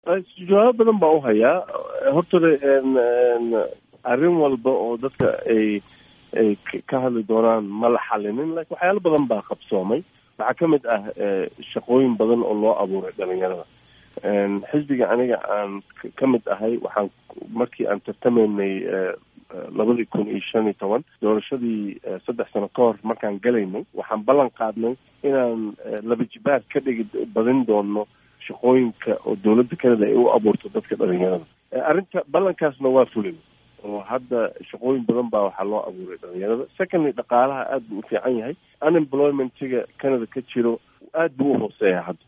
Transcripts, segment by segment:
jawaabo badan baa u hayaa. Horta arrin walba oo dadka ay ka hadli doonaan ma la xalinin, laakiin waxyaalo badan baa qabsoomay. waxaa ka mid ah shaqooyin badan oo loo abuuray dhalinyarada. xisbiga aniga aan ka mid ahay, waxaan markii aan tartamaynay 2015 doorashadii 3 sano ka hor markaan galaynay, waxaan ballan qaadnay inaan laba jibaar ka dhigi badin doono shaqooyinka oo dawladda Canada ay u abuurto dadka dhalinyarada. arrinta ballankaasna waa fulin, oo hadda shaqooyin badan baa waxaa loo abuuray dhalinyarada. Secondly, dhaqaalaha aad buu u fiican yahay. Unemploymentiga Canada ka jiro aad buu u hooseeya hadda.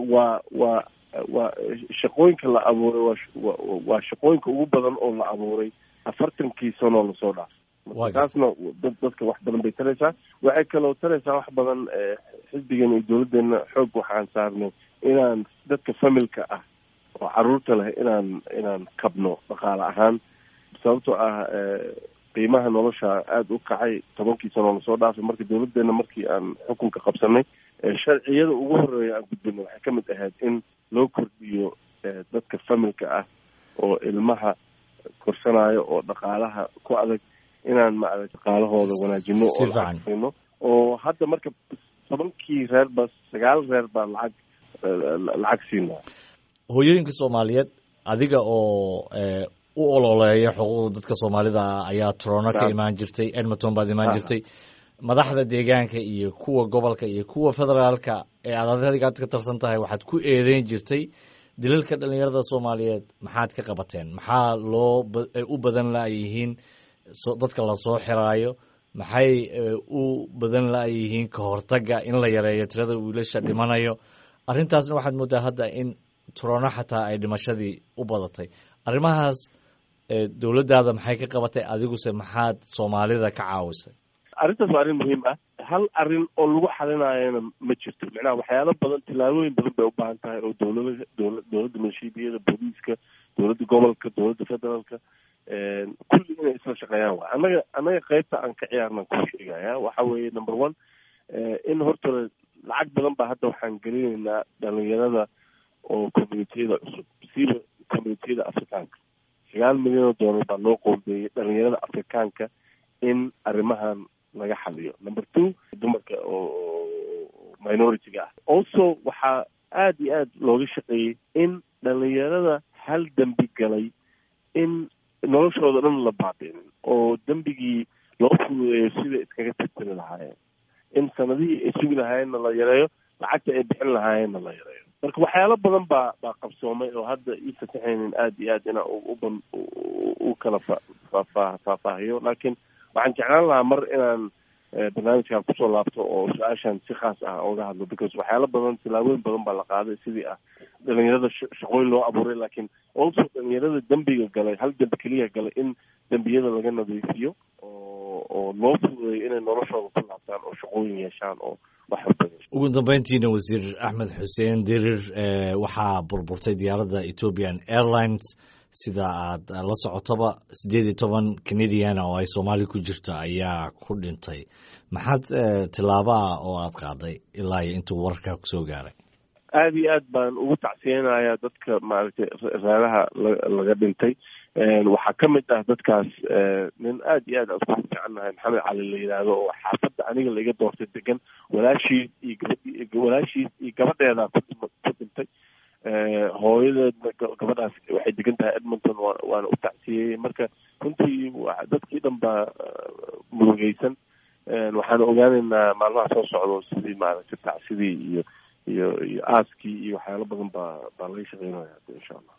waa shaqooyinka la abuuray waa shaqooyinka ugu badan oo la abuuray 40 sano lasoo dhaafay. taasna dadka wax badan bay taraysaa. waxay kaloo taraysaa wax badan. xisbigan iyo dawladdeena xoog waxaan saarnay inaan dadka familka ah oo caruurta leh inaan kabno dhaqaale ahaan, sababtoo ah qiimaha nolosha aada u kacay 10 sano lasoo dhaafay. marka dawladdeena markii aan xukunka qabsanay, sharciyada ugu horeeya aan gudbino waxay ka mid ahayd in loo kordhiyo dadka familka ah oo ilmaha korsanayo oo dhaqaalaha ku adag, inaan maaragtay dhaqaalahooda wanaajino oo oo hadda marka 10 reer baa 9 reer baa lacag siinaa. hooyooyinka Soomaaliyeed, adiga oo u ololeeya xuquuqda dadka Soomaalida ayaa Toronto ka imaan jirtay, Edmonton baad imaan jirtay. madaxda deegaanka iyo kuwa gobolka iyo kuwa federaalka ee aad adiga ka tirsan tahay waxaad ku eedeyn jirtay dilalka dhalinyarada Soomaaliyeed. maxaad ka qabateen? maxaa u badan laayihiin dadka la soo xiraayo? maxay u badan laayihiin ka hortaga in la yareeyo tirada wiilasha dhimanayo? arrintaasna waxaad moodaa hadda in Toronto xataa ay dhimashadii u badatay. arrimahaas dawladdaada maxay ka qabatay? adiguse maxaad Soomaalida ka caawisay? arrintaas waa arrin muhiim ah. hal arrin oo lagu xalinayana ma jirto. macnaha waxyaalo badan, tillaabooyin badan bay u baahan tahay oo dawladda maleeshiyada, booliiska, dawladda gobolka, dawladda federaalka, kulli inay isla shaqeeyaan. waa annaga qaybta aan ka ciyaarna ku sheegaya waxa weeye number 1 in horta lacag badan baa hadda waxaan gelinaynaa dhalinyarada oo communitiyada cusub, siba communitiyada Afrikaanka. $9 milyan baa loo qoondeeyay dhalinyarada Afrikaanka in arrimahan laga xaliyo. number 2, dumarka oo minority-ga ah. also waxaa aad iyo aad looga shaqeeyey in dhalinyarada hal dembi galay in noloshooda dhan la baabinin, oo dembigii loo fududeeyo sida iskaga tirtiri lahaayeen, in sanadihii ay sugi lahaayeenna la yareeyo, lacagta ay bixin lahaayeenna la yareeyo. marka waxyaalo badan baa qabsoomay oo hadda ii fasaxaynin aad iyo aad inaan u kala faahfaahiyo. laakiin waxaan jeclaan lahaa mar inaan barnaamijkan kusoo laabto oo su-aashan si khaas ah oga hadlo, because waxyaalo badan, tillaabooyin badan baa la qaaday sidii ah dhalinyarada shaqooyin loo abuuray, laakiin also dhalinyarada dembiga galay, hal dembi keliya galay, in dembiyada laga nadiifiyo oo loo fududeeyo inay noloshooda ku laabtaan oo shaqooyin yeeshaan oo wax walba. ugu dambeyntiina, wasiir Axmed Xuseen Dirir, waxaa burburtay diyaaradda Ethiopian Airlines sida aad la socotoba. 18 Canadian oo ay Soomaali ku jirto ayaa ku dhintay. maxaad tillaabaa oo aad qaaday ilaa iyo intuu warka kusoo gaaray? aad iyo aad baan ugu tacsiyeynayaa dadka maaragtay reeraha laga dhintay. waxaa ka mid ah dadkaas nin aad iyo aad ku fiicannahay, Maxamed Cali la yidhaahdo, oo xaafadda aniga laiga doortay degan. walaashiis iyo gabadheeda ku dhintay. hooyadeedna gabadhaas waxay degan tahay Edmonton, waana u tacsiyeyey. marka runtii dadkii dhan baa murugeysan. waxaan ogaanaynaa maalmaha soo socdo sidii maaragtay tacsidii iyo aaskii iyo waxyaalo badan baa laga shaqeynaya insha allah.